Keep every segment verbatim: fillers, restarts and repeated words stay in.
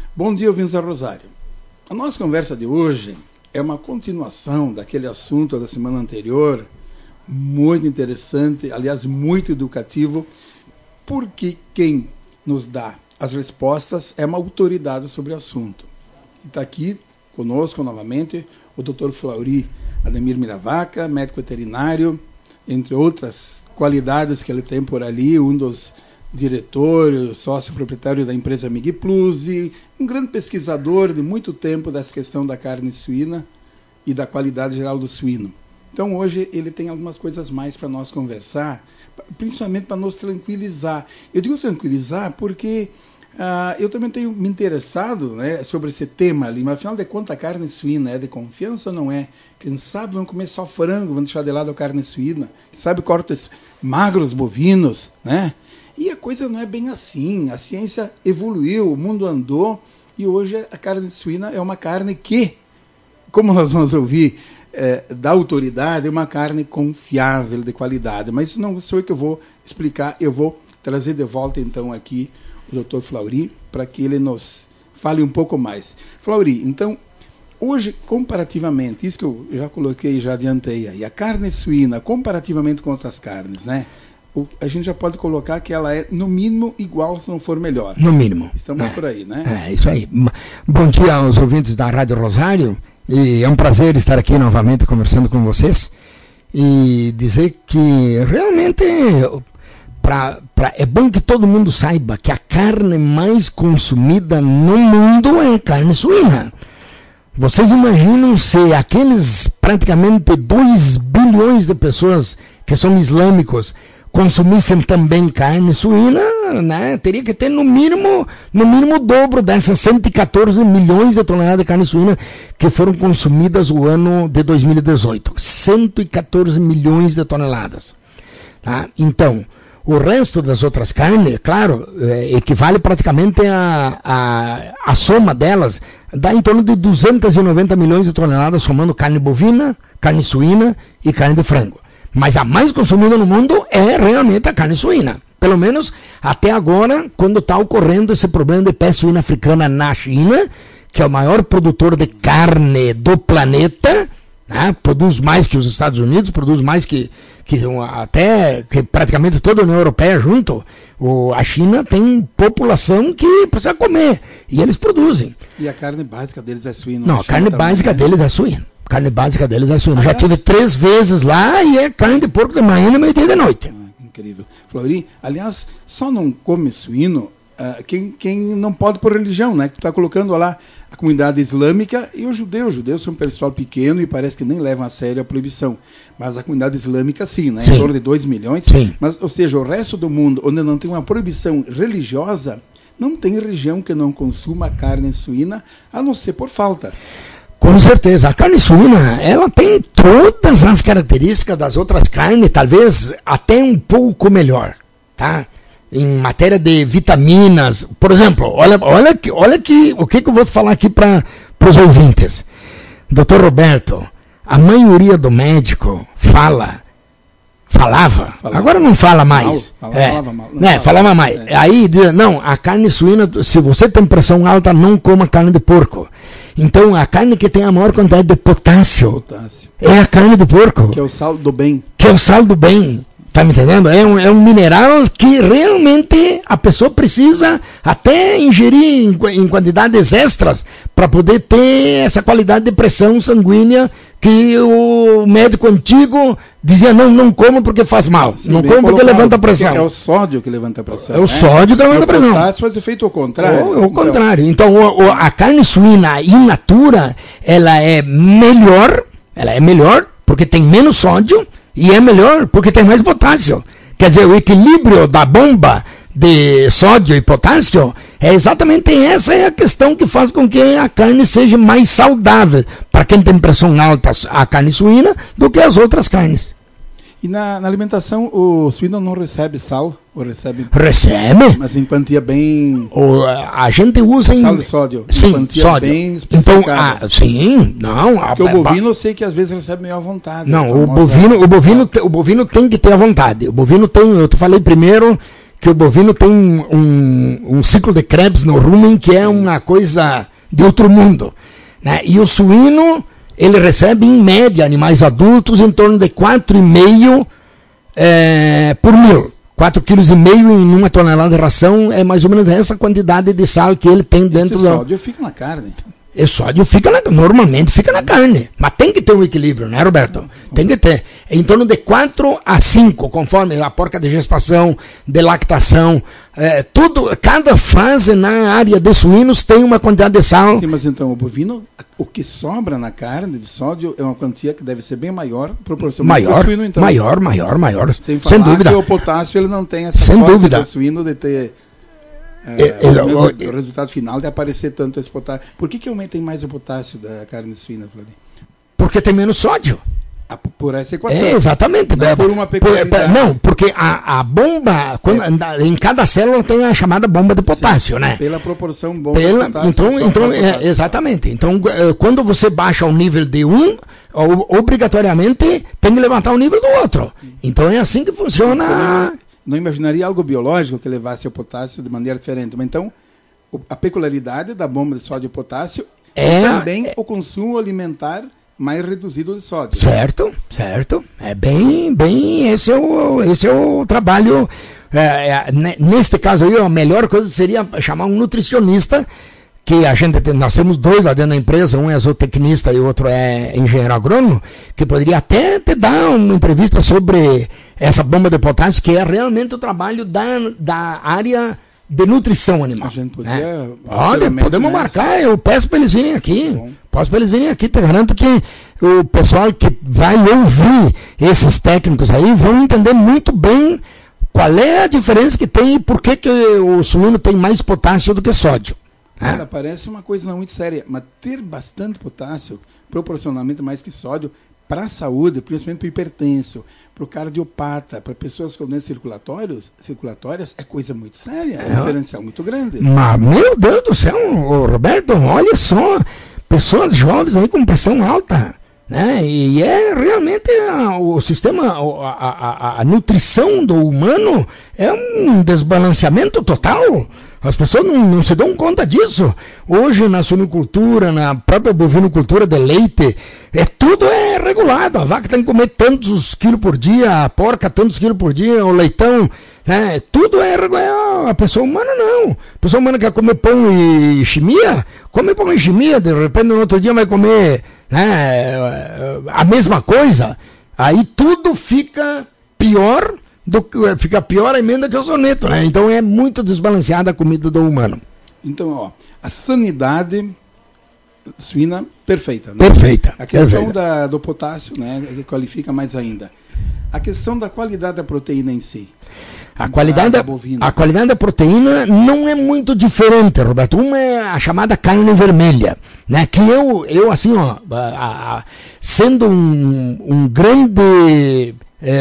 Bom dia, ouvintes da Rosário. A nossa conversa de hoje é uma continuação daquele assunto da semana anterior, muito interessante, aliás, muito educativo, porque quem nos dá as respostas é uma autoridade sobre o assunto. Está aqui conosco novamente o doutor Flaury Ademir Miravaca, médico veterinário, entre outras qualidades que ele tem por ali, um dos diretores, sócio proprietário da empresa Mig Plus e um grande pesquisador de muito tempo dessa questão da carne suína e da qualidade geral do suíno. Então hoje ele tem algumas coisas mais para nós conversar, principalmente para nos tranquilizar. Eu digo tranquilizar porque uh, eu também tenho me interessado, né, sobre esse tema ali, mas afinal de contas a carne suína é de confiança ou não é? Quem sabe vão comer só frango, vão deixar de lado a carne suína, quem sabe cortes magros bovinos, né? E a coisa não é bem assim, a ciência evoluiu, o mundo andou e hoje a carne suína é uma carne que, como nós vamos ouvir é, da autoridade, é uma carne confiável, de qualidade. Mas isso não sou eu que eu vou explicar, eu vou trazer de volta então aqui o doutor Flaury para que ele nos fale um pouco mais. Flaury, então, hoje comparativamente, isso que eu já coloquei, já adiantei aí, a carne suína comparativamente com outras carnes, né? A gente já pode colocar que ela é, no mínimo, igual, se não for melhor. No mínimo. Estamos é, por aí, né? É, isso aí. Bom dia aos ouvintes da Rádio Rosário. E é um prazer estar aqui novamente conversando com vocês. E dizer que realmente pra, pra, é bom que todo mundo saiba que a carne mais consumida no mundo é a carne suína. Vocês imaginam se aqueles praticamente dois bilhões de pessoas que são islâmicos consumissem também carne suína, né? Teria que ter no mínimo, no mínimo o dobro dessas cento e quatorze milhões de toneladas de carne suína que foram consumidas o ano de dois mil e dezoito. cento e quatorze milhões de toneladas. Tá? Então, o resto das outras carnes, claro, é, equivale praticamente a, a, a soma delas, dá em torno de duzentos e noventa milhões de toneladas, somando carne bovina, carne suína e carne de frango. Mas a mais consumida no mundo é realmente a carne suína. Pelo menos até agora, quando está ocorrendo esse problema de peste suína africana na China, que é o maior produtor de carne do planeta, né? Produz mais que os Estados Unidos, produz mais que, que até que praticamente toda a União Europeia junto. O, a China tem população que precisa comer, e eles produzem. E a carne básica deles é suína? Não, a carne básica deles é suína. Carne básica deles é suína. Já tive três vezes lá e é carne de porco de manhã, meio-dia e de noite. Ah, incrível. Flaury, aliás, só não come suíno uh, quem, quem não pode por religião, né? Que tu está colocando lá a comunidade islâmica e os judeus. Os judeus são um pessoal pequeno e parece que nem levam a sério a proibição. Mas a comunidade islâmica sim, né? Sim. Em torno de dois milhões. Sim. Mas, ou seja, o resto do mundo, onde não tem uma proibição religiosa, não tem região que não consuma carne suína, a não ser por falta. Com certeza, a carne suína, ela tem todas as características das outras carnes, talvez até um pouco melhor, tá? Em matéria de vitaminas, por exemplo, olha, olha, que, olha que, o que, que eu vou falar aqui para os ouvintes. doutor Roberto, a maioria do médico fala, falava, falava. Agora não fala mais. Mal, falava, é, falava mal. Não, né, falava, falava mais. É. Aí diz, não, a carne suína, se você tem pressão alta, não coma carne de porco. Então, a carne que tem a maior quantidade de potássio, potássio é a carne de porco. Que é o sal do bem. Que é o sal do bem. Tá me entendendo? É um, é um mineral que realmente a pessoa precisa até ingerir em, em quantidades extras para poder ter essa qualidade de pressão sanguínea que o médico antigo dizia, não, não coma porque faz mal. Sim, não coma porque levanta a pressão. É o sódio que levanta a pressão. É o né? sódio que levanta a pressão. O potássio faz efeito ao contrário. O, o então. contrário. Então, o, o, a carne suína in natura, ela é melhor, ela é melhor porque tem menos sódio e é melhor porque tem mais potássio. Quer dizer, o equilíbrio da bomba de sódio e potássio é exatamente essa é a questão que faz com que a carne seja mais saudável para quem tem pressão alta, a carne suína, do que as outras carnes. E na, na alimentação, o suíno não recebe sal? Ou recebe? Recebe. Mas em quantia bem... O, a gente usa em... Sal de sódio. Sim, em quantia sódio. Bem então, a, sim, não... Porque a, o bovino eu sei que às vezes recebe meio à vontade. Não, o bovino, o, bovino, o bovino tem que ter à vontade. O bovino tem... Eu te falei primeiro que o bovino tem um, um, um ciclo de Krebs no rumen que é uma coisa de outro mundo, né? E o suíno, ele recebe em média animais adultos em torno de quatro vírgula cinco é, por mil. quatro vírgula cinco quilos em uma tonelada de ração é mais ou menos essa quantidade de sal que ele tem dentro do... Esse sódio fica na carne. O sódio fica na, normalmente fica na carne, mas tem que ter um equilíbrio, né, Roberto? Tem que ter. Em torno de quatro a cinco, conforme a porca de gestação, de lactação, é, tudo, cada fase na área de suínos tem uma quantidade de sal. Sim, mas então o bovino, o que sobra na carne de sódio é uma quantia que deve ser bem maior, proporcionalmente maior, ao suíno, então. Maior, maior, maior. Sem falar Sem dúvida. que o potássio ele não tem essa Sem sorte dúvida. do suíno de ter... É, É, é, o, mesmo, o- o resultado final de aparecer tanto esse potássio. Por que que aumentem mais o potássio da carne suína, Flávio? Porque tem menos sódio. Ah, por essa equação. É, exatamente. Não É, por uma por- peculiaridade. não, porque a, a bomba, quando, na- em cada célula tem a chamada bomba de potássio, né? Pela proporção bom Pela, do potássio, então, só então para é, potássio. exatamente. Então, eh, quando você baixa o nível de um, o- obrigatoriamente tem que levantar o nível do outro. Então é assim que funciona. Não imaginaria algo biológico que levasse o potássio de maneira diferente. Mas então, o- a peculiaridade da bomba de sódio e potássio É- é também o consumo alimentar mais reduzido de sódio. Certo, certo. É bem, bem, esse é o, esse é o trabalho. É, é, ne- neste caso aí, a melhor coisa seria chamar um nutricionista, que a gente tem, nós temos dois lá dentro da empresa, um é zootecnista e o outro é engenheiro agrônomo, que poderia até te dar uma entrevista sobre essa bomba de potássio, que é realmente o trabalho da, da área de nutrição animal. A gente podia, né? Pode, futuramente, podemos né? marcar, eu peço para eles virem aqui. Bom. Posso para eles virem aqui, te garanto que o pessoal que vai ouvir esses técnicos aí vão entender muito bem qual é a diferença que tem e por que, que o suíno tem mais potássio do que sódio. né? Cara, parece uma coisa não muito séria, mas ter bastante potássio, proporcionalmente mais que sódio, para a saúde, principalmente para o hipertenso, para o cardiopata, para pessoas com doenças circulatórios, circulatórias, é coisa muito séria, é um diferencial muito grande. Mas, meu Deus do céu, ô, Roberto, olha só, pessoas jovens aí com pressão alta, né? E é realmente a- o sistema, a, a, a, a nutrição do humano é um desbalanceamento total. As pessoas não, não se dão conta disso. Hoje, na suinicultura, na própria bovinocultura de leite, é, tudo é regulado. A vaca tem que comer tantos quilos por dia, a porca tantos quilos por dia, o leitão, né? Tudo é regulado. A pessoa humana não. A pessoa humana quer comer pão e chimia, come pão e chimia, de repente no outro dia vai comer, né, a mesma coisa. Aí tudo fica pior. Do, fica pior a emenda que o soneto, né? Então é muito desbalanceada a comida do humano. Então, ó, a sanidade suína perfeita. Né? Perfeita. A questão perfeita. da, do potássio, né, que qualifica mais ainda. A questão da qualidade da proteína em si. A qualidade, da da, bovina. a qualidade da proteína não é muito diferente, Roberto. Uma é a chamada carne vermelha, né? Que eu, eu assim, ó, a, a, sendo um, um grande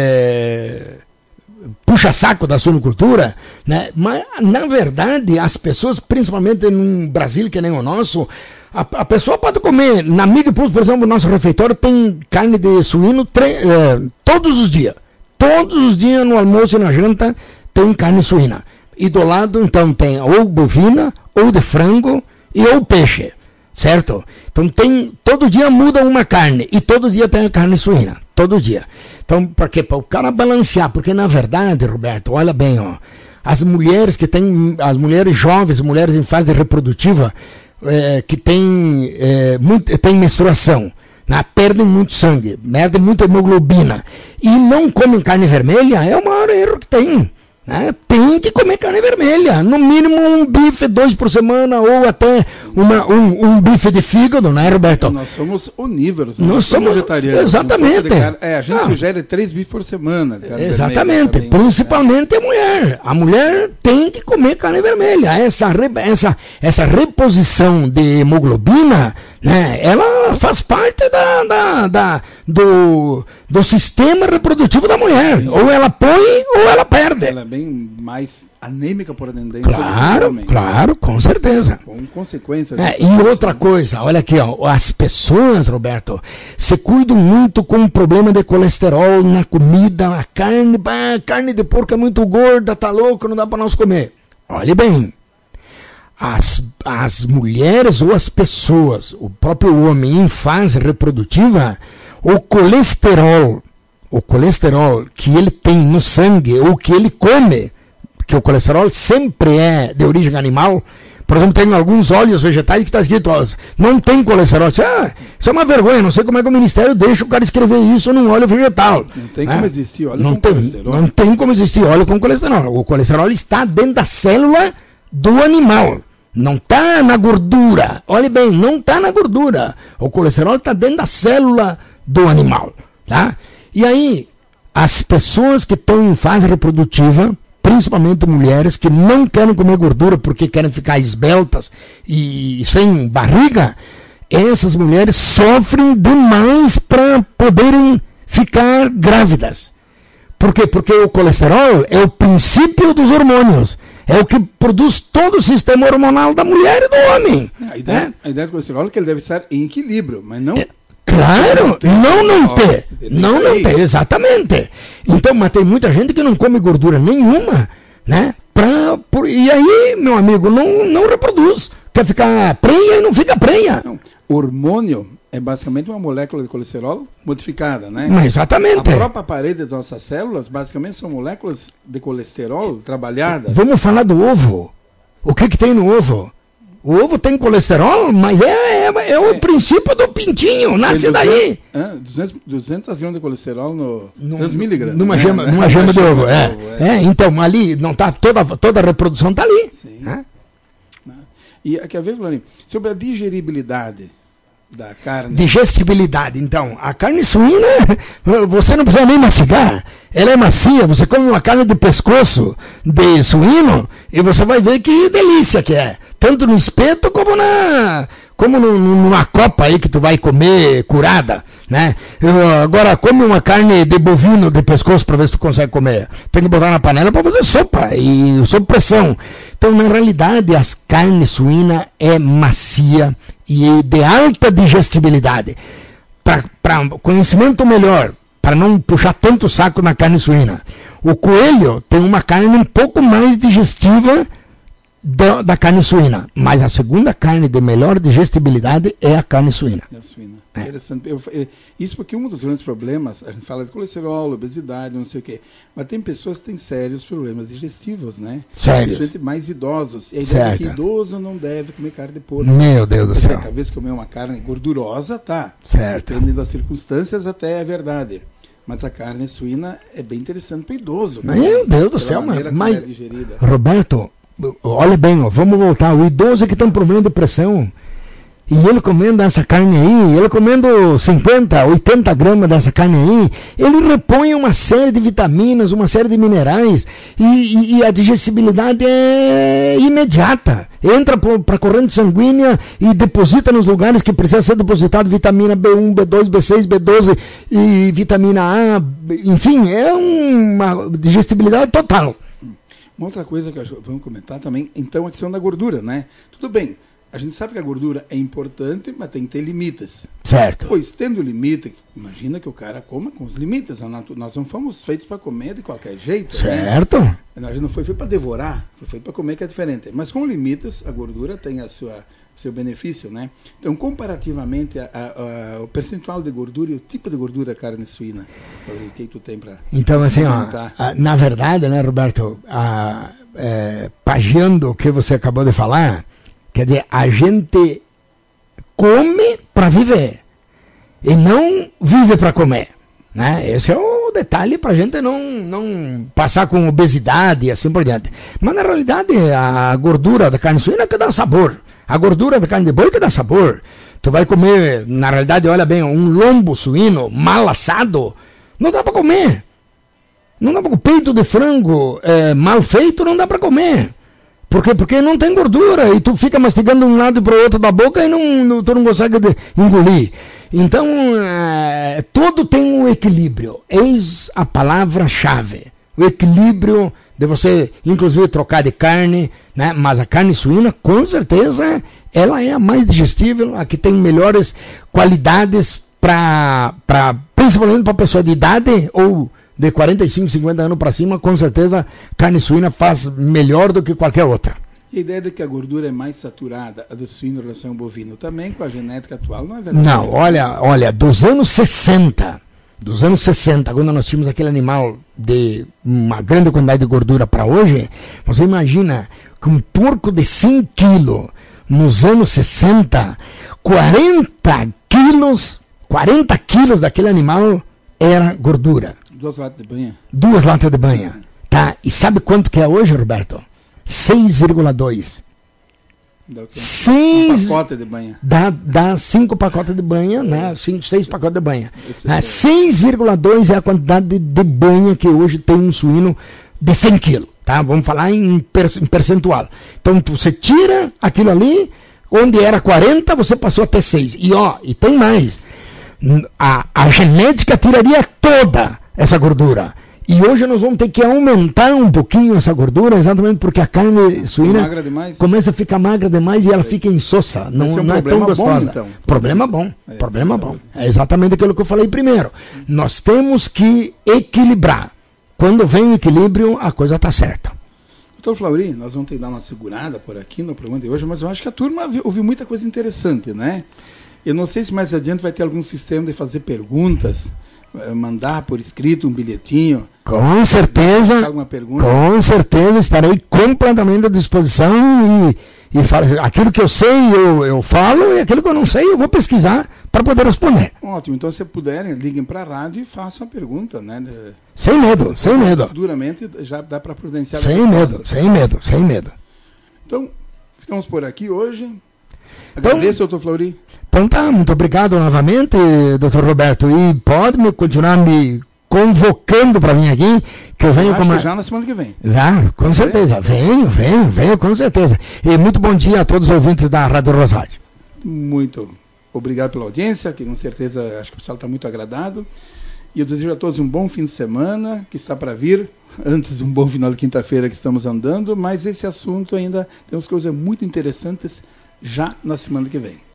é, puxa-saco da suinicultura, né? Mas, na verdade, as pessoas, principalmente num Brasil que nem o nosso, a, a pessoa pode comer, na Mig Plus, por exemplo, o nosso refeitório tem carne de suíno tre, é, todos os dias. Todos os dias no almoço e na janta tem carne suína. E do lado, então, tem ou bovina, ou de frango e ou peixe, certo? Então tem, todo dia muda uma carne e todo dia tem a carne suína, todo dia. Então, para quê? Para o cara balancear, porque na verdade, Roberto, olha bem, ó, as mulheres que têm, as mulheres jovens, mulheres em fase reprodutiva, é, que têm, é, muito, têm menstruação, né, perdem muito sangue, perdem muita hemoglobina e não comem carne vermelha, é o maior erro que tem. Né? Tem que comer carne vermelha, no mínimo um bife, dois por semana, ou até uma, um, um bife de fígado, né, Roberto? Nós somos onívoros, Nós somos vegetarianos. exatamente. É, a gente Ah. sugere três bifes por semana. de carne Exatamente, vermelha também. principalmente a mulher. A mulher tem que comer carne vermelha. Essa, re- essa, essa reposição de hemoglobina, né, ela faz parte da, da, da, da, do, do sistema reprodutivo da mulher. Sim. Ou ela põe ou ela perde. Ela é bem mais anêmica por tendência. Claro, claro, com certeza. Com consequências. É, e outra coisa, olha aqui, ó, as pessoas, Roberto, se cuidam muito com o problema de colesterol na comida, na carne. Bah, carne de porco é muito gorda, tá louco, não dá para nós comer. Olhe bem. As, as mulheres ou as pessoas, o próprio homem em fase reprodutiva, o colesterol, o colesterol que ele tem no sangue, ou que ele come, que o colesterol sempre é de origem animal. Por exemplo, tem alguns óleos vegetais que está escrito, ó, não tem colesterol. Ah, isso é uma vergonha, não sei como é que o Ministério deixa o cara escrever isso num óleo vegetal. Não tem né? como existir óleo não com tem, colesterol. Não tem como existir óleo com colesterol. O colesterol está dentro da célula do animal. Não está na gordura. Olhe bem, não está na gordura. O colesterol está dentro da célula do animal. Tá? E aí, as pessoas que estão em fase reprodutiva, principalmente mulheres que não querem comer gordura porque querem ficar esbeltas e sem barriga, essas mulheres sofrem demais para poderem ficar grávidas. Por quê? Porque o colesterol é o princípio dos hormônios. É o que produz todo o sistema hormonal da mulher e do homem. A ideia, né? a ideia do colesterol é que ele deve estar em equilíbrio, mas não... É, claro, não não ter. Não não ter, exatamente. Então, mas tem muita gente que não come gordura nenhuma, né? Pra, por, e aí, meu amigo, não, não reproduz. Quer ficar prenha e não fica prenha. Não, hormônio é basicamente uma molécula de colesterol modificada, né? Mas exatamente. A própria parede das nossas células, basicamente, são moléculas de colesterol trabalhadas. Vamos falar do ovo. O que que tem no ovo? O ovo tem colesterol, mas é, é, é o é. princípio do pintinho, nasce daí. É, duzentos gramas de colesterol no... duzentos miligramas. Numa né? gema, numa gema de ovo, é. ovo é. é. Então, ali, não tá, toda, toda a reprodução está ali. Sim. É. E quer ver, Florinho, sobre a digeribilidade da carne. Digestibilidade, então. A carne suína, você não precisa nem mastigar. Ela é macia, você come uma carne de pescoço de suíno e você vai ver que delícia que é. Tanto no espeto como na como no, numa copa aí que tu vai comer curada, né? Eu, agora come uma carne de bovino de pescoço para ver se tu consegue comer. Tem que botar na panela para fazer sopa e sob pressão. Então, na realidade, as carnes suína é macia e de alta digestibilidade. Para conhecimento melhor, para não puxar tanto o saco na carne suína, o coelho tem uma carne um pouco mais digestiva da, da carne suína, mas a segunda carne de melhor digestibilidade é a carne suína. É a suína. É. Interessante. Eu, eu, isso porque um dos grandes problemas, a gente fala de colesterol, obesidade, não sei o quê, mas tem pessoas que têm sérios problemas digestivos, né? Sérios. Principalmente mais idosos. E a ideia é que idoso não deve comer carne de porco. Meu Deus do Quer céu. dizer, talvez comer uma carne gordurosa, tá. Certo. Dependendo das circunstâncias, até é verdade. Mas a carne suína é bem interessante para o idoso. Meu né? Deus do céu, mas, mas é Roberto, olha bem, ó, vamos voltar. O idoso que tem um problema de pressão. E ele comendo essa carne aí, ele comendo cinquenta, oitenta gramas dessa carne aí, ele repõe uma série de vitaminas, uma série de minerais, e, e, e a digestibilidade é imediata. Entra para a corrente sanguínea e deposita nos lugares que precisa ser depositado vitamina B um, B dois, B seis, B doze e vitamina A, enfim, é uma digestibilidade total. Uma outra coisa que vamos comentar também, então, a questão da gordura, né? Tudo bem. A gente sabe que a gordura é importante, mas tem que ter limites. Certo. Pois, tendo limite, imagina que o cara coma com os limites. Nós não fomos feitos para comer de qualquer jeito. Certo. Né? A gente não foi feito para devorar, foi feito para comer, que é diferente. Mas com limites, a gordura tem a sua, seu benefício, né? Então, comparativamente a, a, a, o percentual de gordura e o tipo de gordura da carne suína, o que tu tem para... Então, assim, ó, a, na verdade, né, Roberto, a, é, pagiando o que você acabou de falar... Quer dizer, a gente come para viver e não vive para comer, né? Esse é o detalhe para a gente não, não passar com obesidade e assim por diante. Mas na realidade a gordura da carne suína que dá sabor, a gordura da carne de boi que dá sabor. Tu vai comer, na realidade, olha bem, um lombo suíno mal assado, não dá para comer. Não dá para comer. Peito de frango é, mal feito não dá para comer. Por quê? Porque não tem gordura e tu fica mastigando de um lado para o outro da boca e não, não, tu não consegue de, engolir. Então, é, tudo tem um equilíbrio. Eis a palavra-chave. O equilíbrio de você, inclusive, trocar de carne, né? Mas a carne suína, com certeza, ela é a mais digestível, a que tem melhores qualidades para, principalmente para pessoa de idade ou de quarenta e cinco, cinquenta anos para cima, com certeza, carne suína faz melhor do que qualquer outra. E a ideia de que a gordura é mais saturada, a do suíno em relação ao bovino, também com a genética atual, não é verdade? Não, olha, olha, dos anos sessenta, dos anos sessenta, quando nós tínhamos aquele animal de uma grande quantidade de gordura para hoje, você imagina que um porco de cem quilos, nos anos sessenta, quarenta quilos, quarenta quilos daquele animal era gordura. Duas latas de banha. Duas latas de banha, tá? E sabe quanto que é hoje, Roberto? seis vírgula dois. Dá o quê? seis... Um pacote de banha. Dá, dá cinco pacotes de banha, né? Cinco, seis pacotes de banha. Né? seis vírgula dois é a quantidade de, de banha que hoje tem um suíno de cem quilos, tá? Vamos falar em, per, em percentual. Então, você tira aquilo ali, onde era quarenta, você passou até seis. E ó, e tem mais. A, a genética tiraria toda essa gordura. E hoje nós vamos ter que aumentar um pouquinho essa gordura, exatamente porque a carne suína começa a ficar magra demais e ela é. fica insossa. Não, é, um não é tão gostosa. Bom, então. Problema bom, é, problema é, bom. É exatamente aquilo que eu falei primeiro. Nós temos que equilibrar. Quando vem o equilíbrio, a coisa está certa. Doutor Flaury, nós vamos ter que dar uma segurada por aqui no programa de hoje, mas eu acho que a turma ouviu muita coisa interessante, né? Eu não sei se mais adiante vai ter algum sistema de fazer perguntas, mandar por escrito um bilhetinho. Com certeza, alguma pergunta? Com certeza estarei completamente à disposição e, e falo, aquilo que eu sei eu, eu falo e aquilo que eu não sei eu vou pesquisar para poder responder. Ótimo, então se puderem, liguem para a rádio e façam a pergunta, né? Sem medo, sem medo. Duramente já dá para providenciar. Sem medo, sem medo, sem medo. Então, ficamos por aqui hoje. Agradeço, então, doutor Flaury. Então tá, muito obrigado novamente, doutor Roberto. E pode me continuar me convocando para vir aqui, que eu venho eu acho com uma... que já na semana que vem. Já, com certeza. Venho, venho, venho, com certeza. E muito bom dia a todos os ouvintes da Rádio Rosário. Muito obrigado pela audiência, que com certeza acho que o pessoal está muito agradado. E eu desejo a todos um bom fim de semana, que está para vir. Antes, um bom final de quinta-feira que estamos andando, mas esse assunto ainda tem umas coisas muito interessantes já na semana que vem.